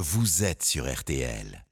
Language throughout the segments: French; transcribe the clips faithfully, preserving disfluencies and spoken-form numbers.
vous êtes sur R T L.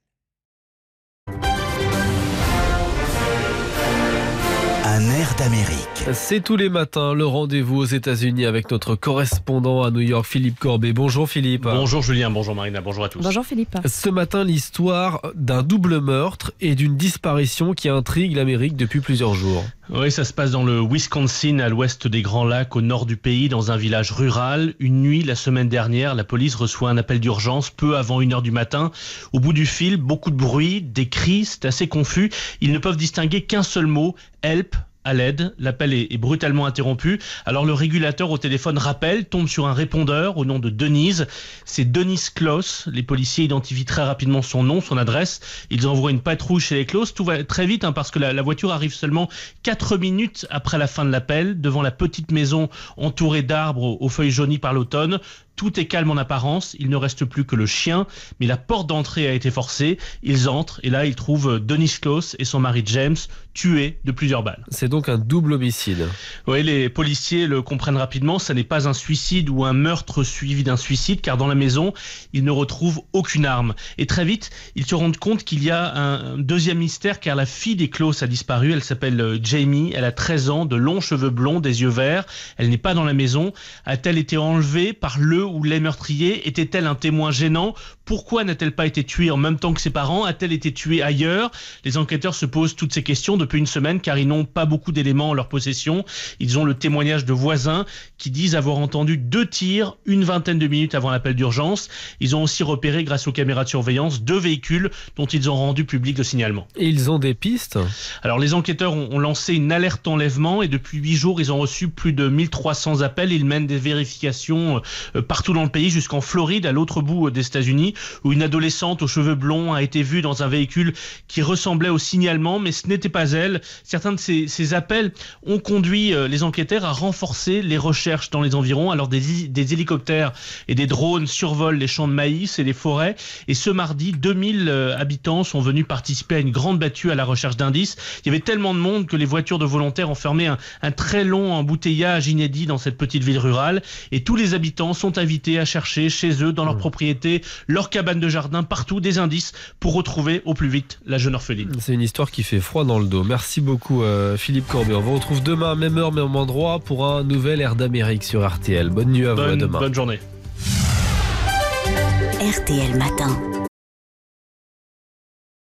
Un air d'Amérique. C'est tous les matins le rendez-vous aux États-Unis avec notre correspondant à New York, Philippe Corbet. Bonjour Philippe. Bonjour Julien, bonjour Marina, bonjour à tous. Bonjour Philippe. Ce matin, l'histoire d'un double meurtre et d'une disparition qui intrigue l'Amérique depuis plusieurs jours. Oui, ça se passe dans le Wisconsin, à l'ouest des Grands Lacs, au nord du pays, dans un village rural. Une nuit, la semaine dernière, la police reçoit un appel d'urgence peu avant une heure du matin. Au bout du fil, beaucoup de bruit, des cris, c'est assez confus. Ils ne peuvent distinguer qu'un seul mot, help. À l'aide, l'appel est, est brutalement interrompu. Alors le régulateur au téléphone rappelle, tombe sur un répondeur au nom de Denise. C'est Denise Close. Les policiers identifient très rapidement son nom, son adresse. Ils envoient une patrouille chez les Close. Tout va très vite hein, parce que la, la voiture arrive seulement quatre minutes après la fin de l'appel, devant la petite maison entourée d'arbres aux, aux feuilles jaunies par l'automne. Tout est calme en apparence, il ne reste plus que le chien, mais la porte d'entrée a été forcée. Ils entrent et là ils trouvent Denise Close et son mari James tués de plusieurs balles. C'est donc un double homicide. Oui, les policiers le comprennent rapidement, ça n'est pas un suicide ou un meurtre suivi d'un suicide, car dans la maison, ils ne retrouvent aucune arme. Et très vite, ils se rendent compte qu'il y a un deuxième mystère, car la fille des Close a disparu. Elle s'appelle Jamie, elle a treize ans, de longs cheveux blonds, des yeux verts. Elle n'est pas dans la maison. A-t-elle été enlevée par le ou les meurtriers? Était-elle un témoin gênant? Pourquoi n'a-t-elle pas été tuée en même temps que ses parents? A-t-elle été tuée ailleurs? Les enquêteurs se posent toutes ces questions depuis une semaine car ils n'ont pas beaucoup d'éléments en leur possession. Ils ont le témoignage de voisins qui disent avoir entendu deux tirs une vingtaine de minutes avant l'appel d'urgence. Ils ont aussi repéré grâce aux caméras de surveillance deux véhicules dont ils ont rendu public le signalement. Et ils ont des pistes? Alors les enquêteurs ont, ont lancé une alerte enlèvement et depuis huit jours ils ont reçu plus de mille trois cents appels. Ils mènent des vérifications euh, partout dans le pays jusqu'en Floride, à l'autre bout des États-Unis, où une adolescente aux cheveux blonds a été vue dans un véhicule qui ressemblait au signalement, mais ce n'était pas elle. Certains de ces, ces appels ont conduit euh, les enquêteurs à renforcer les recherches dans les environs. Alors des, des hélicoptères et des drones survolent les champs de maïs et les forêts. Et ce mardi, deux mille euh, habitants sont venus participer à une grande battue à la recherche d'indices. Il y avait tellement de monde que les voitures de volontaires ont fermé un, un très long embouteillage inédit dans cette petite ville rurale. Et tous les habitants sont invités à chercher chez eux, dans leur propriété, leur cabane de jardin, partout des indices pour retrouver au plus vite la jeune orpheline. C'est une histoire qui fait froid dans le dos. Merci beaucoup euh, Philippe Corbet. On vous retrouve demain, même heure, même endroit pour un nouvel Air d'Amérique sur R T L. Bonne nuit à vous, bonne, à demain. Bonne journée. R T L Matin.